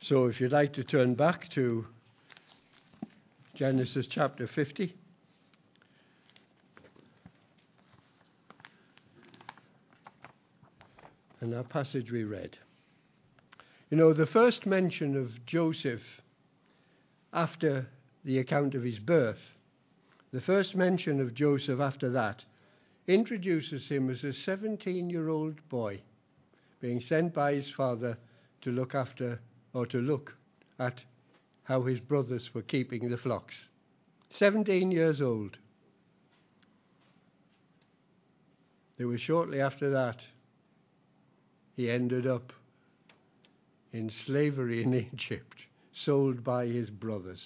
So if you'd like to turn back to Genesis chapter 50. And our passage we read. You know, the first mention of Joseph after the account of his birth, the first mention of Joseph after that, introduces him as a 17-year-old boy being sent by his father to look after or to look at how his brothers were keeping the flocks. 17 years old. It was shortly after that he ended up in slavery in Egypt, sold by his brothers.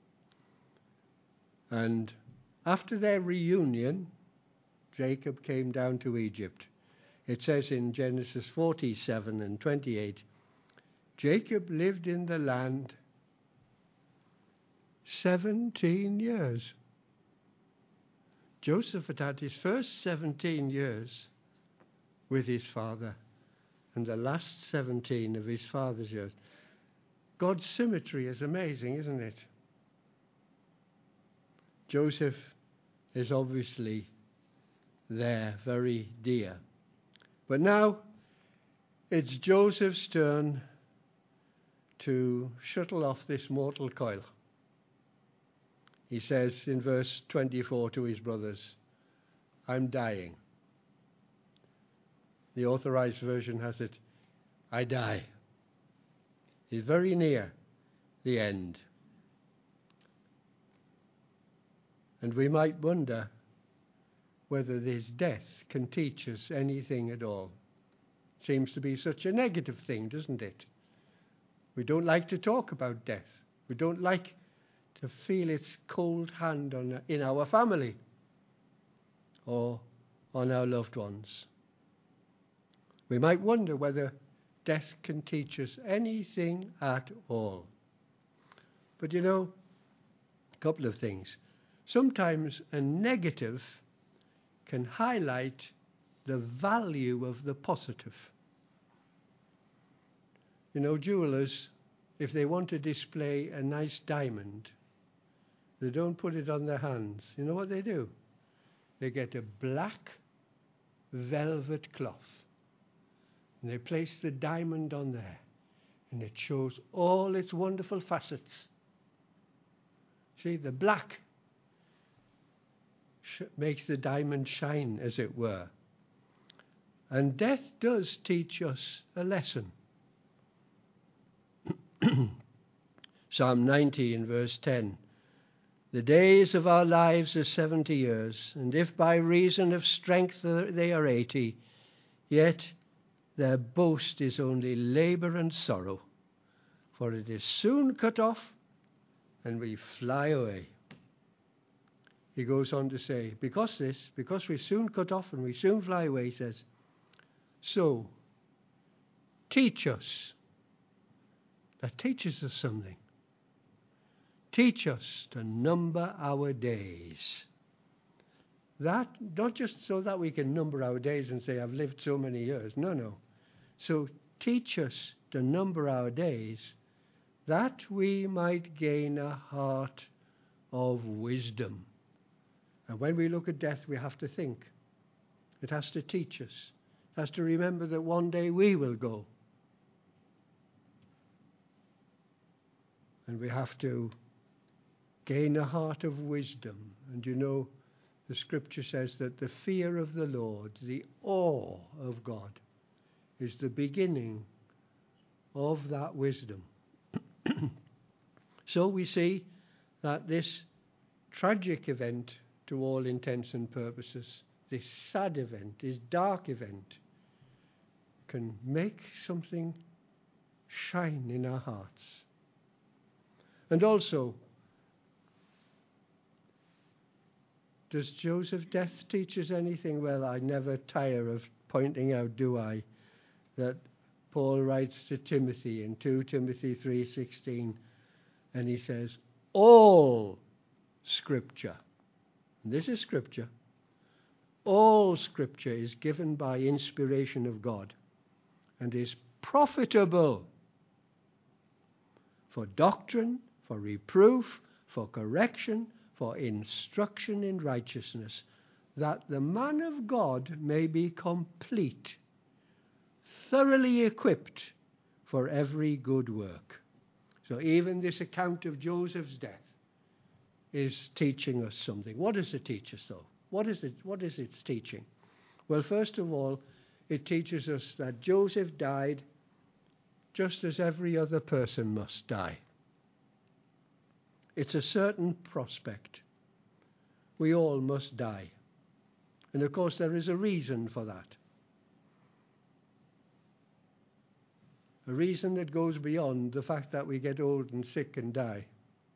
And after their reunion, Jacob came down to Egypt. It says in Genesis 47 and 28, Jacob lived in the land 17 years. Joseph had had his first 17 years with his father and the last 17 of his father's years. God's symmetry is amazing, isn't it? Joseph is obviously there, very dear. But now it's Joseph's turn to shuttle off this mortal coil. He says in verse 24 to his brothers, I'm dying. The Authorized Version has it, I die. He's very near the end. And we might wonder whether this death can teach us anything at all. Seems to be such a negative thing, doesn't it? We don't like to talk about death. We don't like to feel its cold hand in our family or on our loved ones. We might wonder whether death can teach us anything at all. But you know, a couple of things. Sometimes a negative can highlight the value of the positive. You know, jewelers, if they want to display a nice diamond, they don't put it on their hands. You know what they do? They get a black velvet cloth and they place the diamond on there, and it shows all its wonderful facets. See, the black makes the diamond shine, as it were. And death does teach us a lesson. Psalm 90 in verse 10. The days of our lives are 70 years, and if by reason of strength they are 80, yet their boast is only labor and sorrow, for it is soon cut off, and we fly away. He goes on to say, because we soon cut off and we soon fly away, he says, so teach us. That teaches us something. Teach us to number our days. That, not just so that we can number our days and say, I've lived so many years. No. So teach us to number our days, that we might gain a heart of wisdom. And when we look at death, we have to think. It has to teach us. It has to remember that one day we will go. And we have to gain a heart of wisdom. And you know, the scripture says that the fear of the Lord, the awe of God, is the beginning of that wisdom. So we see that this tragic event, to all intents and purposes, this sad event, this dark event, can make something shine in our hearts. And also, does Joseph's death teach us anything? Well, I never tire of pointing out, do I, that Paul writes to Timothy in 2 Timothy 3:16, and he says, all Scripture, and this is Scripture, all Scripture is given by inspiration of God and is profitable for doctrine, for reproof, for correction, for instruction in righteousness, that the man of God may be complete, thoroughly equipped for every good work. So even this account of Joseph's death is teaching us something. What does it teach us, though? What is its teaching? Well, first of all, it teaches us that Joseph died just as every other person must die. It's a certain prospect. We all must die. And of course, there is a reason for that. A reason that goes beyond the fact that we get old and sick and die.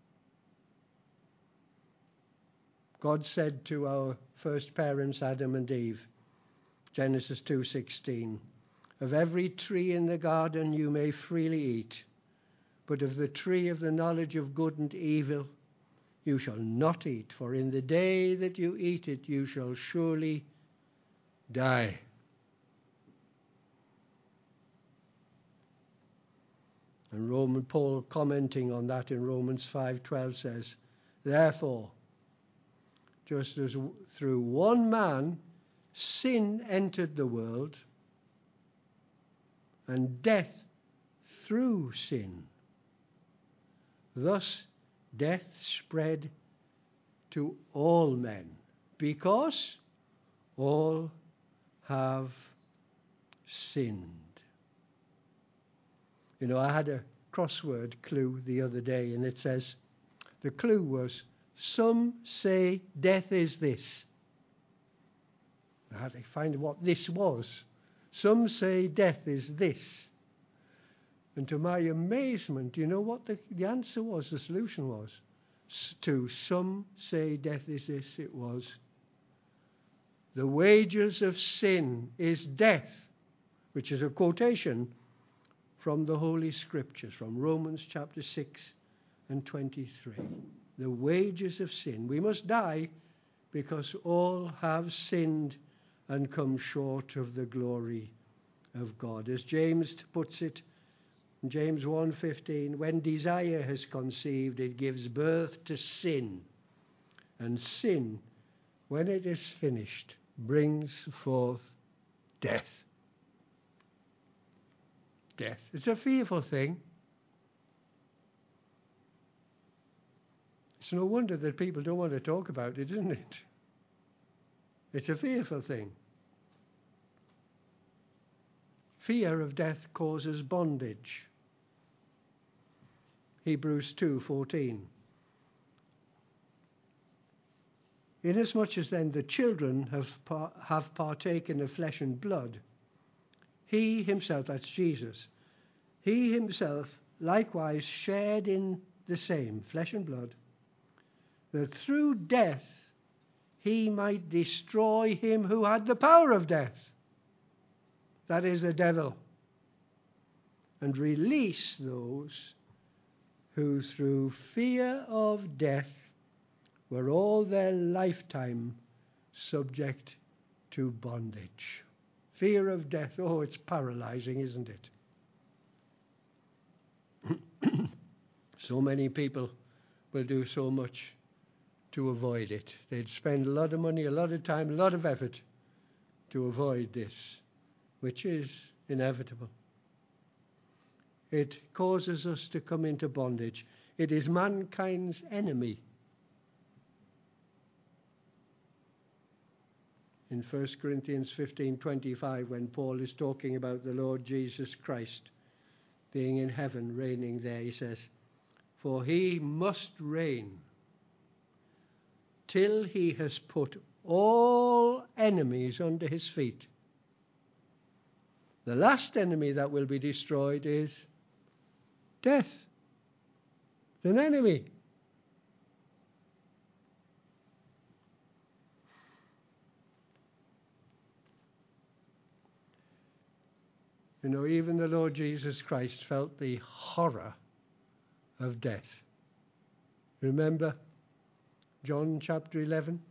God said to our first parents, Adam and Eve, Genesis 2:16, "Of every tree in the garden you may freely eat, but of the tree of the knowledge of good and evil you shall not eat, for in the day that you eat it you shall surely die." And Paul, commenting on that in Romans 5:12, says, "Therefore, just as through one man sin entered the world, and death through sin, thus death spread to all men, because all have sinned." You know, I had a crossword clue the other day, and it says, the clue was, "Some say death is this." I had to find what this was. Some say death is this. And to my amazement, you know what the answer was, the solution was? To some say death is this, it was, "The wages of sin is death," which is a quotation from the Holy Scriptures, from Romans chapter 6 and 23. The wages of sin. We must die because all have sinned and come short of the glory of God. As James puts it, in James 1:15, "When desire has conceived, it gives birth to sin. And sin, when it is finished, brings forth death." Death. It's a fearful thing. It's no wonder that people don't want to talk about it, isn't it? It's a fearful thing. Fear of death causes bondage. Hebrews 2:14. "Inasmuch as then the children have partaken of flesh and blood, he himself," that's Jesus, "he himself likewise shared in the same, flesh and blood, that through death he might destroy him who had the power of death, that is the devil, and release those who through fear of death were all their lifetime subject to bondage." Fear of death, oh, it's paralyzing, isn't it? So many people will do so much to avoid it. They'd spend a lot of money, a lot of time, a lot of effort to avoid this, which is inevitable. It causes us to come into bondage. It is mankind's enemy. In 1 Corinthians 15:25, when Paul is talking about the Lord Jesus Christ being in heaven, reigning there, he says, "For he must reign till he has put all enemies under his feet." The last enemy that will be destroyed is death. It's an enemy. You know, even the Lord Jesus Christ felt the horror of death. Remember John chapter 11?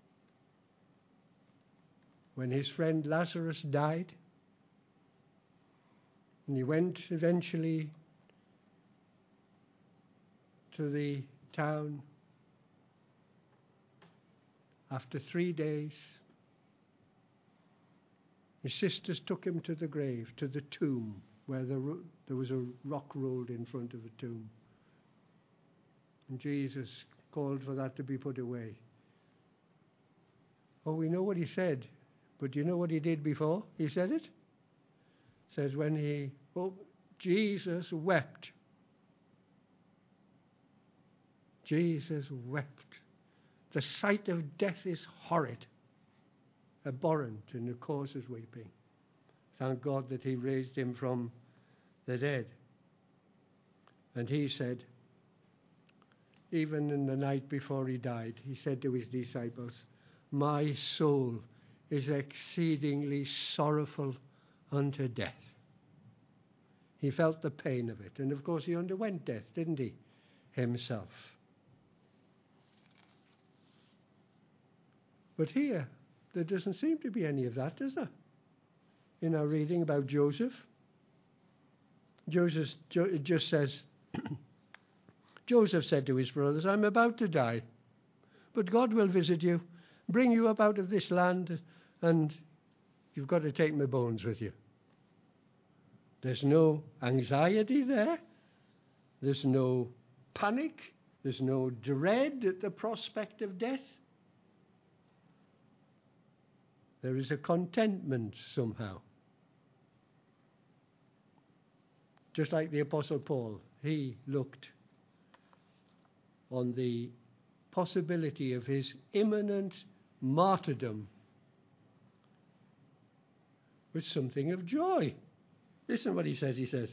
When his friend Lazarus died, and he went eventually to the town. After 3 days, his sisters took him to the grave, to the tomb, where there was a rock rolled in front of the tomb. And Jesus called for that to be put away. Oh, we know what he said, but do you know what he did before he said it? It says Jesus wept. Jesus wept. The sight of death is horrid, abhorrent, and it causes weeping. Thank God that he raised him from the dead. And he said, even in the night before he died, he said to his disciples, my soul is exceedingly sorrowful unto death. He felt the pain of it. And of course he underwent death, didn't he? Himself. But here, there doesn't seem to be any of that, does there? In our reading about Joseph. Joseph just says, Joseph said to his brothers, I'm about to die, but God will visit you, bring you up out of this land, and you've got to take my bones with you. There's no anxiety there. There's no panic. There's no dread at the prospect of death. There is a contentment somehow. Just like the Apostle Paul, he looked on the possibility of his imminent martyrdom with something of joy. Listen what he says. He says,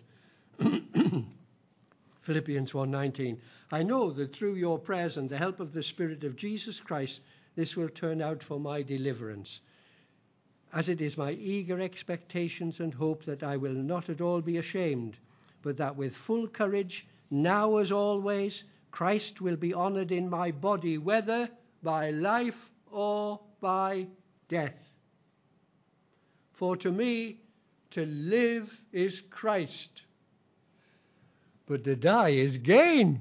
Philippians 1:19, I know that through your prayers and the help of the Spirit of Jesus Christ, this will turn out for my deliverance. As it is my eager expectations and hope that I will not at all be ashamed, but that with full courage, now as always, Christ will be honored in my body, whether by life or by death. For to me, to live is Christ, but to die is gain.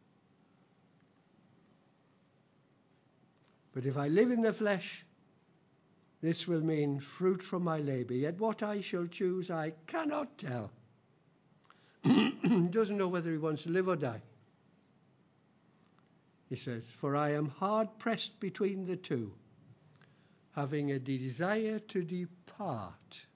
But if I live in the flesh, this will mean fruit from my labor. Yet what I shall choose, I cannot tell. He doesn't know whether he wants to live or die. He says, for I am hard pressed between the two, having a desire to depart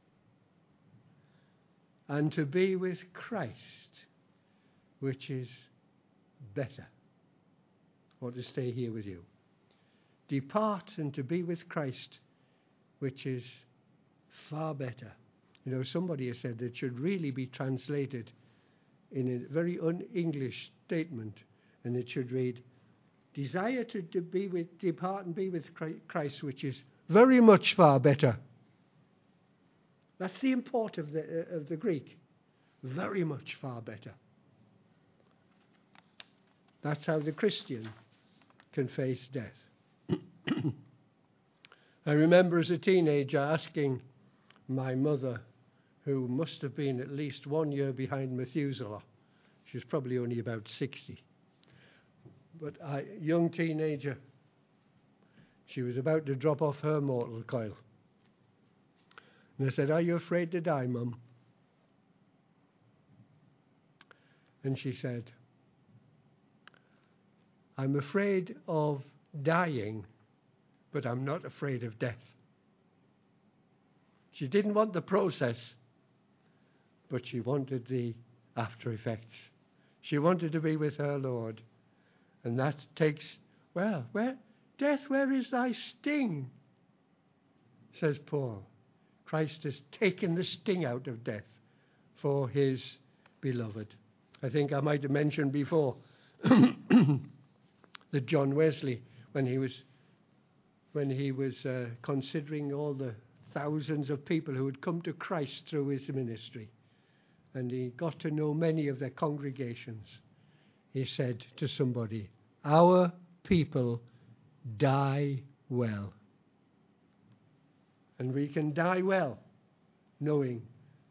and to be with Christ, which is better, or to stay here with you. Depart and to be with Christ, which is far better. You know, somebody has said it should really be translated in a very un-English statement, and it should read, desire to depart and be with Christ, which is very much far better. That's the import of the Greek. Very much far better. That's how the Christian can face death. I remember as a teenager asking my mother, who must have been at least 1 year behind Methuselah. She was probably only about 60. But a young teenager, she was about to drop off her mortal coil. And I said, are you afraid to die, Mum? And she said, I'm afraid of dying, but I'm not afraid of death. She didn't want the process, but she wanted the after effects. She wanted to be with her Lord. And that takes, death, where is thy sting? Says Paul. Christ has taken the sting out of death for his beloved. I think I might have mentioned before that John Wesley, when he was considering all the thousands of people who had come to Christ through his ministry, and he got to know many of their congregations, he said to somebody, our people die well. And we can die well, knowing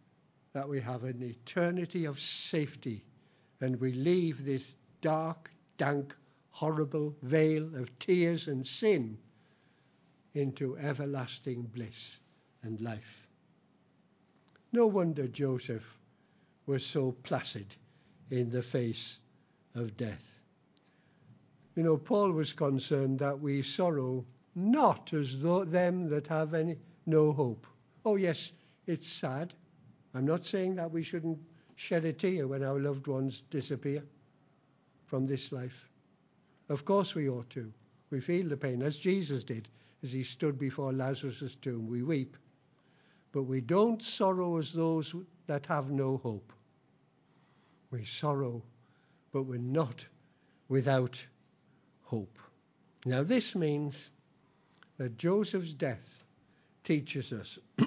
that we have an eternity of safety, and we leave this dark, dank, horrible veil of tears and sin into everlasting bliss and life. No wonder Joseph was so placid in the face of death. You know, Paul was concerned that we sorrow not as though them that have no hope. Oh yes, it's sad. I'm not saying that we shouldn't shed a tear when our loved ones disappear from this life. Of course we ought to. We feel the pain, as Jesus did, as he stood before Lazarus' tomb. We weep. But we don't sorrow as those that have no hope. We sorrow, but we're not without hope. Now this means that Joseph's death teaches us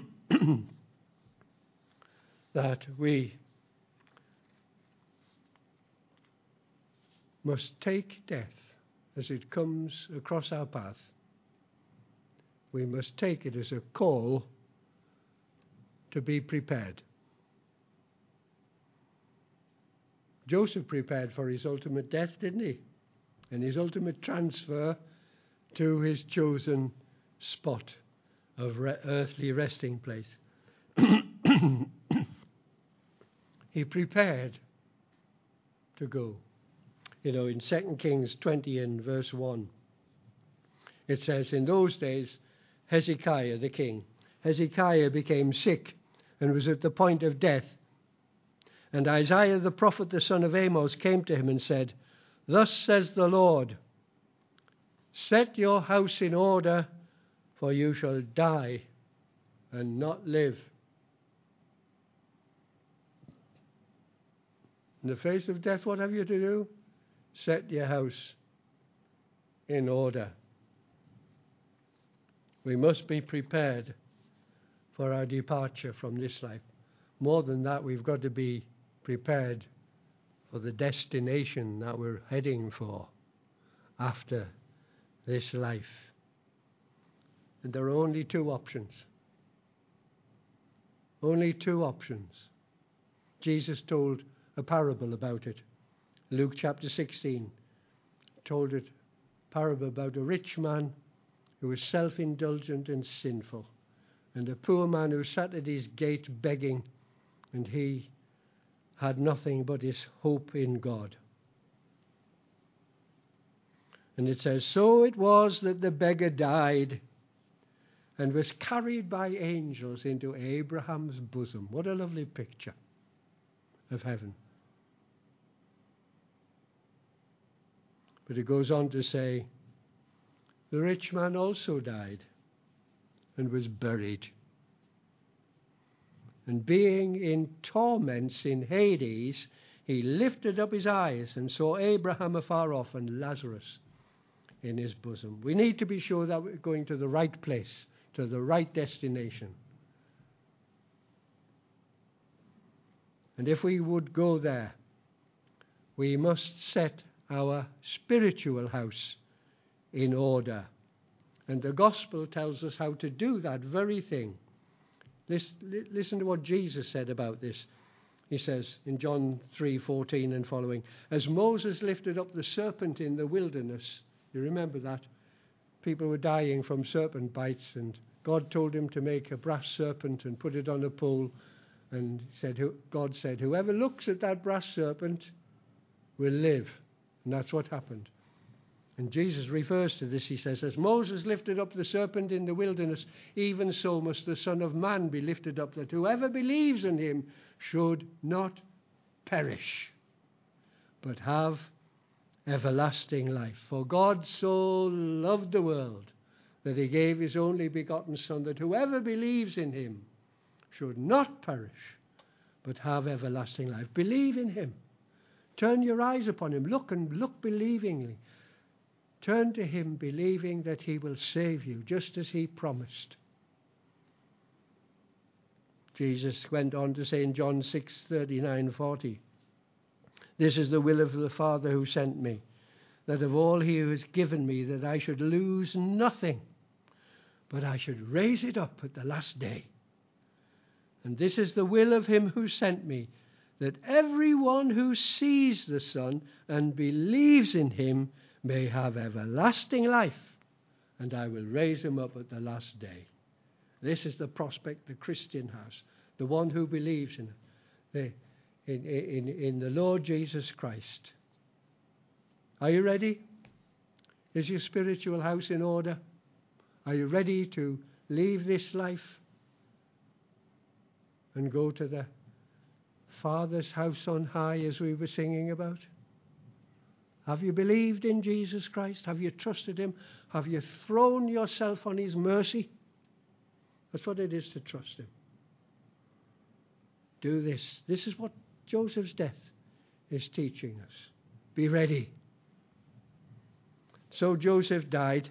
that we must take death as it comes across our path. We must take it as a call to be prepared. Joseph prepared for his ultimate death, didn't he? And his ultimate transfer to his chosen spot of earthly resting place. He prepared to go. You know, in 2 Kings 20 and verse 1, it says, in those days, Hezekiah the king, Hezekiah became sick and was at the point of death. And Isaiah the prophet, the son of Amos, came to him and said, thus says the Lord, set your house in order, for you shall die and not live. In the face of death, what have you to do? Set your house in order. We must be prepared for our departure from this life. More than that, we've got to be prepared for the destination that we're heading for after this life. And there are only two options. Only two options. Jesus told a parable about it. Luke chapter 16 told a parable about a rich man who was self-indulgent and sinful, and a poor man who sat at his gate begging, and he had nothing but his hope in God. And it says, so it was that the beggar died and was carried by angels into Abraham's bosom. What a lovely picture of heaven. But it goes on to say, the rich man also died and was buried. And being in torments in Hades, he lifted up his eyes and saw Abraham afar off and Lazarus in his bosom. We need to be sure that we're going to the right place, to the right destination. And if we would go there, we must set our spiritual house in order. And the gospel tells us how to do that very thing. Listen to what Jesus said about this. He says in John 3:14 and following, as Moses lifted up the serpent in the wilderness, you remember that? People were dying from serpent bites, and God told him to make a brass serpent and put it on a pole. And God said, whoever looks at that brass serpent will live. And that's what happened. And Jesus refers to this. He says, as Moses lifted up the serpent in the wilderness, even so must the Son of Man be lifted up, that whoever believes in him should not perish, but have everlasting life. For God so loved the world that he gave his only begotten Son, that whoever believes in him should not perish, but have everlasting life. Believe in him. Turn your eyes upon him. Look believingly. Turn to him believing that he will save you, just as he promised. Jesus went on to say in John 6:39-40, this is the will of the Father who sent me, that of all he who has given me, that I should lose nothing, but I should raise it up at the last day. And this is the will of him who sent me, that everyone who sees the Son and believes in him may have everlasting life, and I will raise him up at the last day. This is the prospect the Christian has, the one who believes in the Lord Jesus Christ. Are you ready? Is your spiritual house in order? Are you ready to leave this life and go to the Father's house on high, as we were singing about? Have you believed in Jesus Christ? Have you trusted him? Have you thrown yourself on his mercy? That's what it is to trust him. Do this. This is what Joseph's death is teaching us. Be ready. So Joseph died.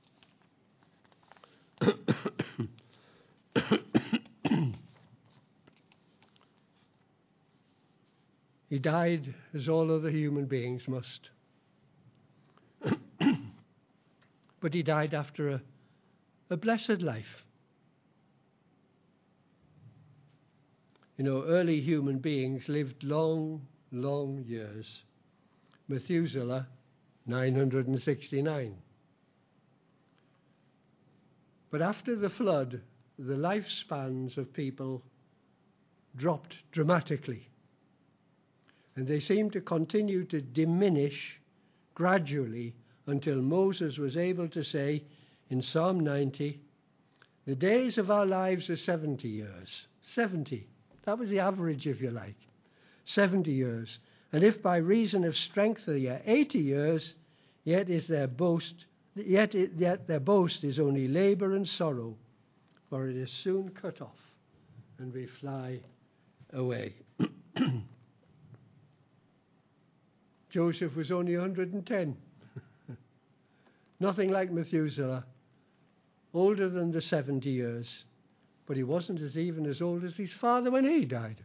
He died as all other human beings must. But he died after a blessed life. You know, early human beings lived long, long years. Methuselah, 969. But after the flood, the lifespans of people dropped dramatically. And they seem to continue to diminish gradually until Moses was able to say in Psalm 90, the days of our lives are 70 years. 70. That was the average, if you like. 70 years. And if by reason of strength they are 80 years, yet their boast is only labor and sorrow, for it is soon cut off, and we fly away. Joseph was only 110. Nothing like Methuselah, older than the 70 years, but he wasn't even as old as his father when he died.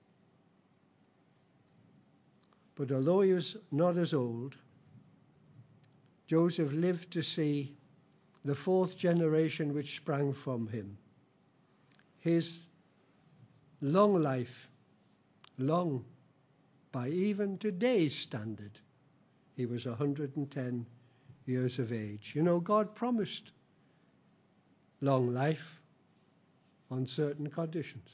But although he was not as old, Joseph lived to see the fourth generation which sprang from him. His long life, long by even today's standard, he was 110 years of age. You know, God promised long life on certain conditions.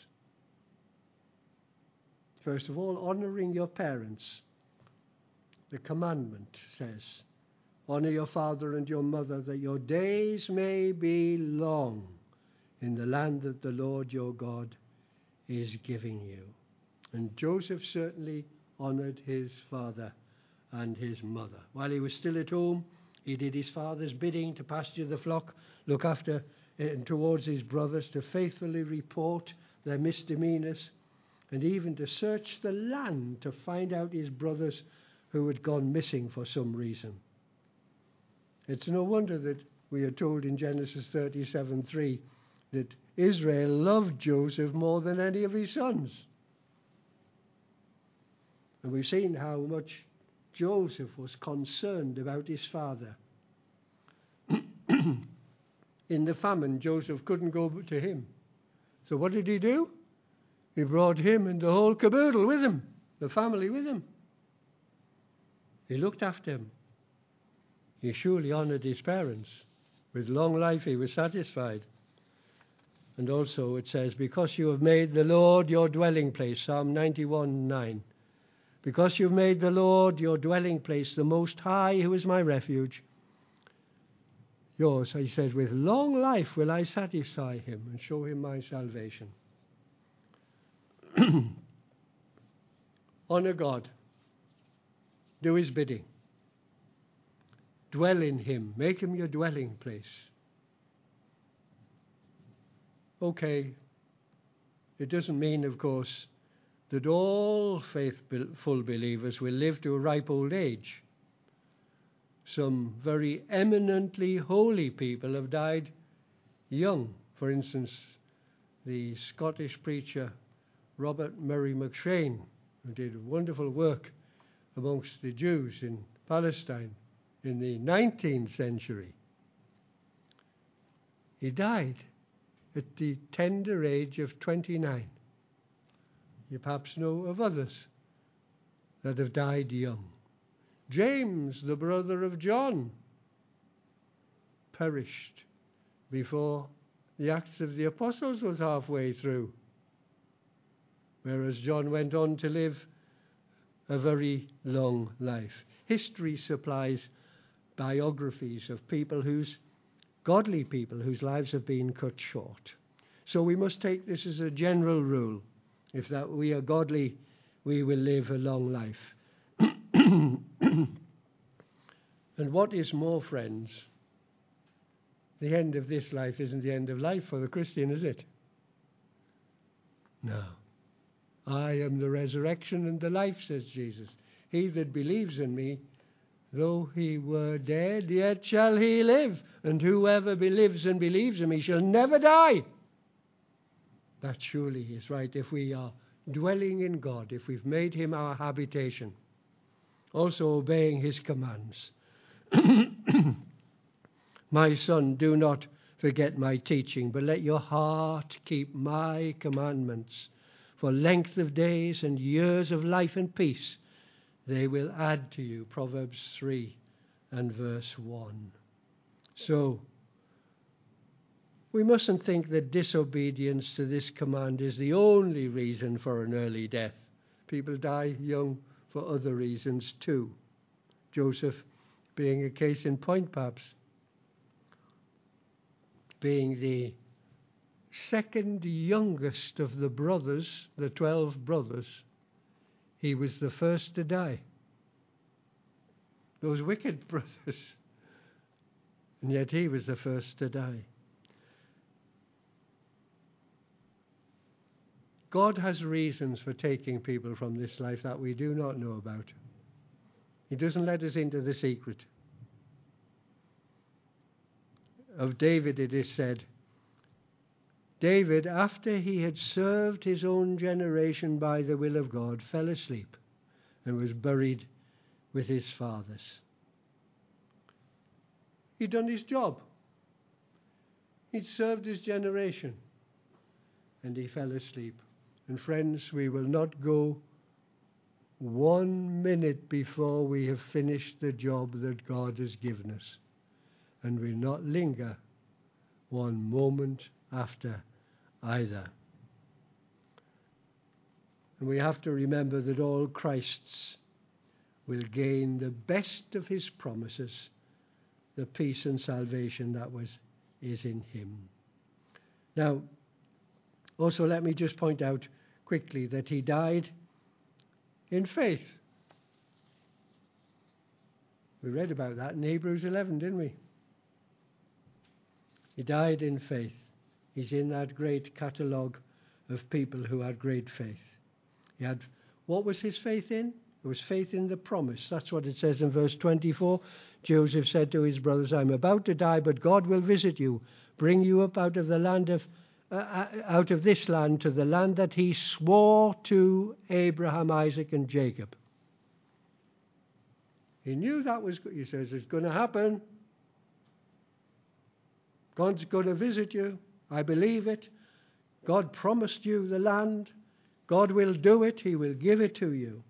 First of all, honoring your parents. The commandment says, honor your father and your mother, that your days may be long in the land that the Lord your God is giving you. And Joseph certainly honored his father and his mother. While he was still at home, he did his father's bidding to pasture the flock, look after and towards his brothers, to faithfully report their misdemeanors, and even to search the land to find out his brothers who had gone missing for some reason. It's no wonder that we are told in Genesis 37:3 that Israel loved Joseph more than any of his sons. And we've seen how much Joseph was concerned about his father. In the famine, Joseph couldn't go to him. So what did he do? He brought him and the whole caboodle with him, the family with him. He looked after him. He surely honored his parents. With long life he was satisfied. And also it says, because you have made the Lord your dwelling place, Psalm 91:9. Because you've made the Lord your dwelling place, the Most High, who is my refuge, yours, he says, with long life will I satisfy him and show him my salvation. Honor God. Do his bidding. Dwell in him. Make him your dwelling place. Okay. It doesn't mean, of course, that all faithful believers will live to a ripe old age. Some very eminently holy people have died young. For instance, the Scottish preacher Robert Murray McCheyne, who did wonderful work amongst the Jews in Palestine in the 19th century. He died at the tender age of 29. You perhaps know of others that have died young. James, the brother of John, perished before the Acts of the Apostles was halfway through, whereas John went on to live a very long life. History supplies biographies of godly people whose lives have been cut short. So we must take this as a general rule. If that we are godly, we will live a long life. And what is more, friends, the end of this life isn't the end of life for the Christian, is it? No. I am the resurrection and the life, says Jesus. He that believes in me, though he were dead, yet shall he live. And whoever lives and believes in me shall never die. That surely is right if we are dwelling in God, if we've made him our habitation, also obeying his commands. My son, do not forget my teaching, but let your heart keep my commandments. For length of days and years of life and peace, they will add to you. Proverbs 3 and verse 1. So, we mustn't think that disobedience to this command is the only reason for an early death. People die young for other reasons too. Joseph being a case in point, perhaps. Being the second youngest of the brothers, the 12 brothers, he was the first to die. Those wicked brothers. And yet he was the first to die. God has reasons for taking people from this life that we do not know about. He doesn't let us into the secret. Of David it is said, David, after he had served his own generation by the will of God, fell asleep and was buried with his fathers. He'd done his job. He'd served his generation. And he fell asleep. And friends, we will not go 1 minute before we have finished the job that God has given us. And we'll not linger 1 moment after either. And we have to remember that all Christ's will gain the best of his promises, the peace and salvation that is in him. Now, also let me just point out quickly that he died in faith. We read about that in Hebrews 11, didn't we? He died in faith. He's in that great catalogue of people who had great faith. What was his faith in? It was faith in the promise. That's what it says in verse 24. Joseph said to his brothers, I'm about to die, but God will visit you, bring you up out of the land out of this land to the land that he swore to Abraham, Isaac, and Jacob. He knew that was, he says, it's going to happen. God's going to visit you. I believe it. God promised you the land. God will do it. He will give it to you.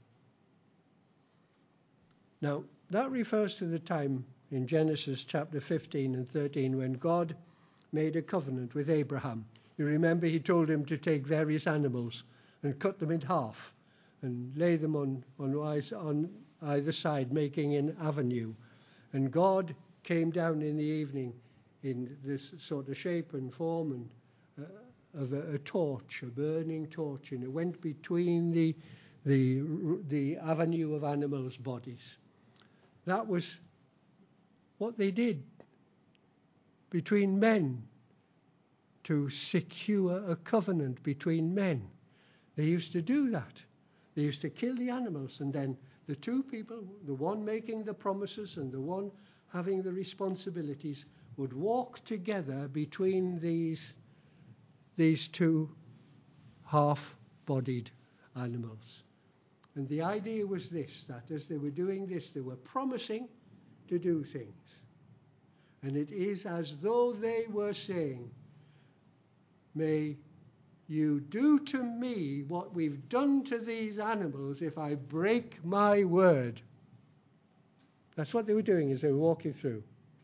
Now, that refers to the time in Genesis chapter 15 and 13 when God made a covenant with Abraham. You remember he told him to take various animals and cut them in half and lay them on either side, making an avenue. And God came down in the evening in this sort of shape and form and of a torch, a burning torch, and it went between the avenue of animals' bodies. That was what they did between men to secure a covenant between men. They used to do that. They used to kill the animals, and then the two people, the one making the promises and the one having the responsibilities, would walk together between these two half-bodied animals. And the idea was this, that as they were doing this, they were promising to do things. And it is as though they were saying, may you do to me what we've done to these animals if I break my word. That's what they were doing as they were walking through.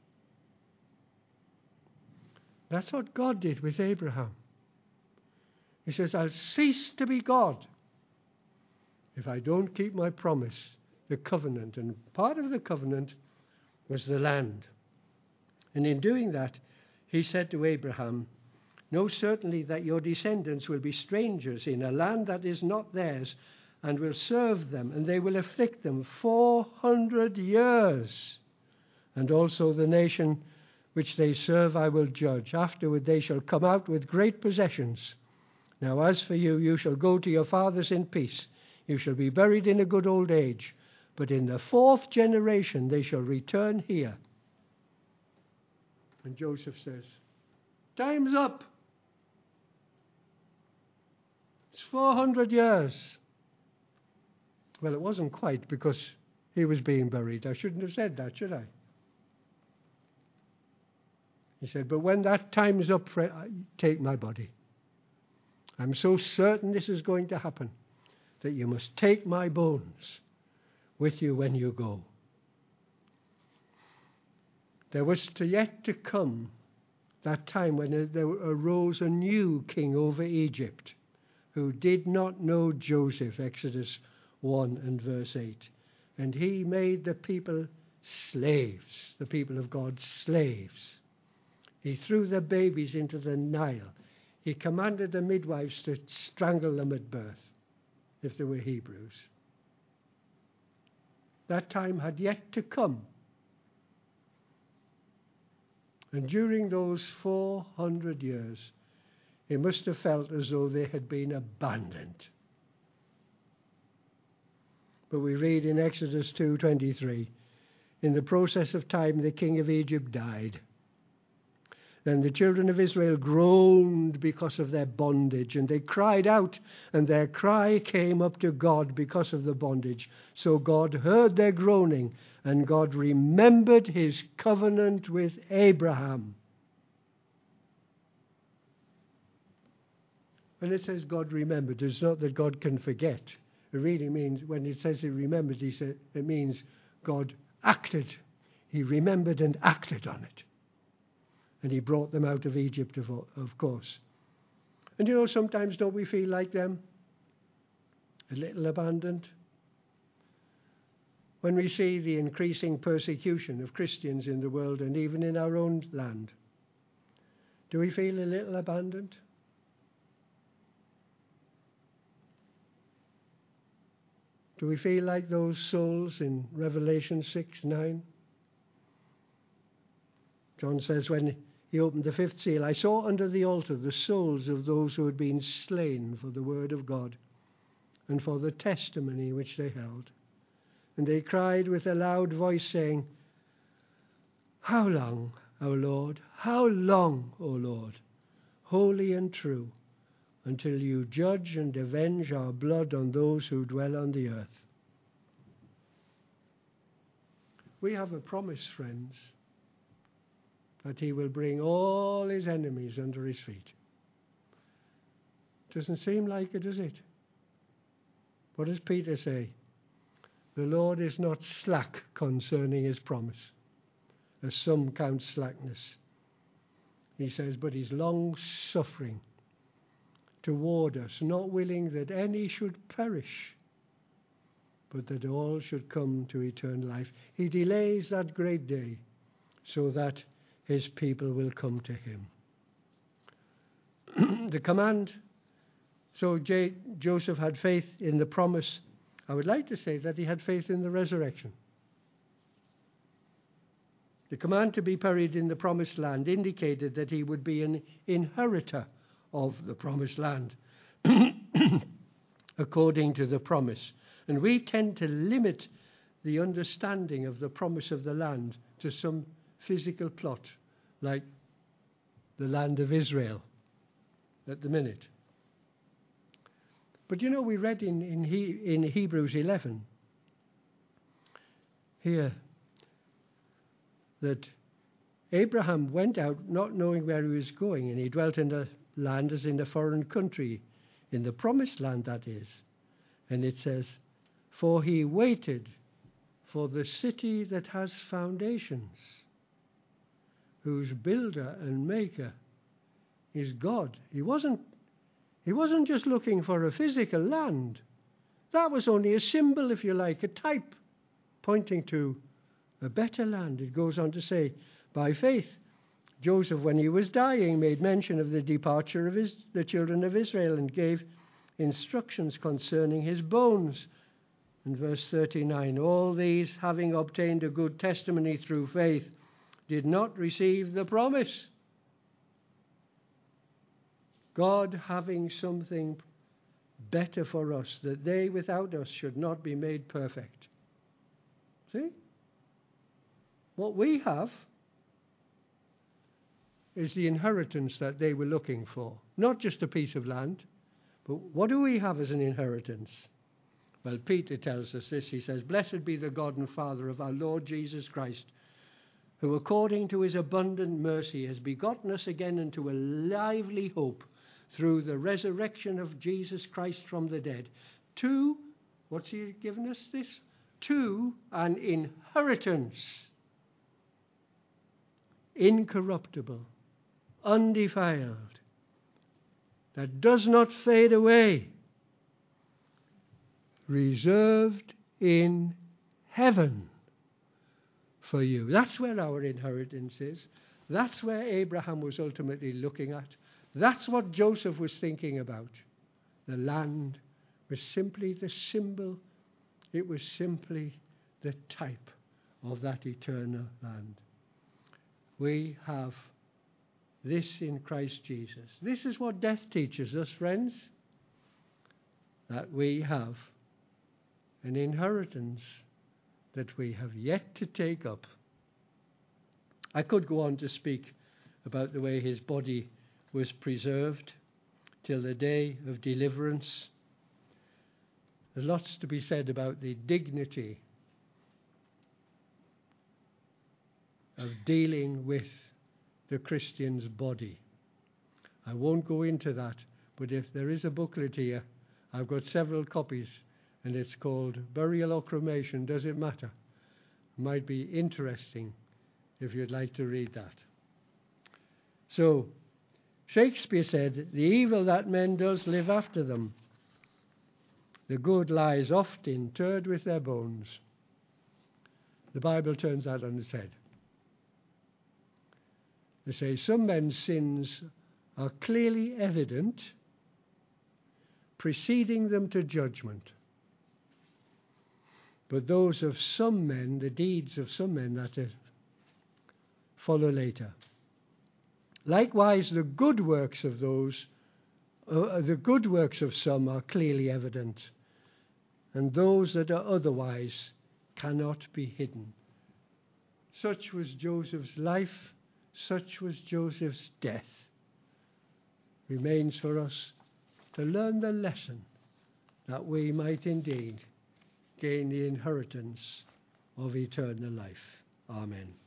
That's what God did with Abraham. He says, I'll cease to be God if I don't keep my promise, the covenant. And part of the covenant was the land. And in doing that, he said to Abraham, know certainly that your descendants will be strangers in a land that is not theirs, and will serve them, and they will afflict them 400 years. And also the nation which they serve I will judge. Afterward they shall come out with great possessions. Now as for you, you shall go to your fathers in peace. You shall be buried in a good old age. But in the 4th generation they shall return here. And Joseph says, time's up. It's 400 years. Well, it wasn't quite, because he was being buried. I shouldn't have said that, should I? He said, but when that time is up, take my body. I'm so certain this is going to happen that you must take my bones with you when you go. There was yet to come that time when there arose a new king over Egypt who did not know Joseph, Exodus 1 and verse 8. And he made the people slaves, the people of God slaves. He threw their babies into the Nile. He commanded the midwives to strangle them at birth if they were Hebrews. That time had yet to come. And during those 400 years, it must have felt as though they had been abandoned. But we read in Exodus 2:23, in the process of time the king of Egypt died. Then the children of Israel groaned because of their bondage, and they cried out, and their cry came up to God because of the bondage. So God heard their groaning, and God remembered his covenant with Abraham. When it says God remembered, it's not that God can forget. It really means, when it says he remembered, it means God acted. He remembered and acted on it. And he brought them out of Egypt, of course. And you know, sometimes don't we feel like them? A little abandoned? When we see the increasing persecution of Christians in the world and even in our own land, do we feel a little abandoned? Do we feel like those souls in Revelation 6:9? John says, when he opened the 5th seal, I saw under the altar the souls of those who had been slain for the word of God and for the testimony which they held. And they cried with a loud voice, saying, how long, O Lord, how long, O Lord, holy and true, until you judge and avenge our blood on those who dwell on the earth? We have a promise, friends, that he will bring all his enemies under his feet. Doesn't seem like it, does it? What does Peter say? The Lord is not slack concerning his promise, as some count slackness. He says, but he's long-suffering toward us, not willing that any should perish, but that all should come to eternal life. He delays that great day so that his people will come to him. The command, so Joseph had faith in the promise. I would like to say that he had faith in the resurrection. The command to be buried in the promised land indicated that he would be an inheritor of the promised land according to the promise. And we tend to limit the understanding of the promise of the land to some physical plot, like the land of Israel at the minute. But you know, we read in Hebrews 11 here that Abraham went out not knowing where he was going, and he dwelt in land as in a foreign country, in the promised land, that is. And it says, for he waited for the city that has foundations, whose builder and maker is God. He wasn't just looking for a physical land. That was only a symbol, if you like, a type, pointing to a better land. It goes on to say, by faith, Joseph, when he was dying, made mention of the departure of the children of Israel and gave instructions concerning his bones. In verse 39, all these, having obtained a good testimony through faith, did not receive the promise. God having something better for us, that they without us should not be made perfect. See? What we have is the inheritance that they were looking for. Not just a piece of land, but what do we have as an inheritance? Well, Peter tells us this. He says, blessed be the God and Father of our Lord Jesus Christ, who according to his abundant mercy has begotten us again into a lively hope through the resurrection of Jesus Christ from the dead. To, what's he given us this? To an inheritance, incorruptible, undefiled, that does not fade away, reserved in heaven for you. That's where our inheritance is. That's where Abraham was ultimately looking at. That's what Joseph was thinking about. The land was simply the symbol. It was simply the type of that eternal land. We have this in Christ Jesus. This is what death teaches us, friends. That we have an inheritance that we have yet to take up. I could go on to speak about the way his body was preserved till the day of deliverance. There's lots to be said about the dignity of dealing with the Christian's body. I won't go into that, but if there is a booklet here, I've got several copies, and it's called Burial or Cremation, Does It Matter? Might be interesting if you'd like to read that. So, Shakespeare said, the evil that men does live after them. The good lies oft interred with their bones. The Bible turns that on its head. They say some men's sins are clearly evident, preceding them to judgment. But those of some men, the deeds of some men, that is, follow later. Likewise, the good works of some are clearly evident, and those that are otherwise cannot be hidden. Such was Joseph's life, such was Joseph's death. Remains for us to learn the lesson that we might indeed gain the inheritance of eternal life. Amen.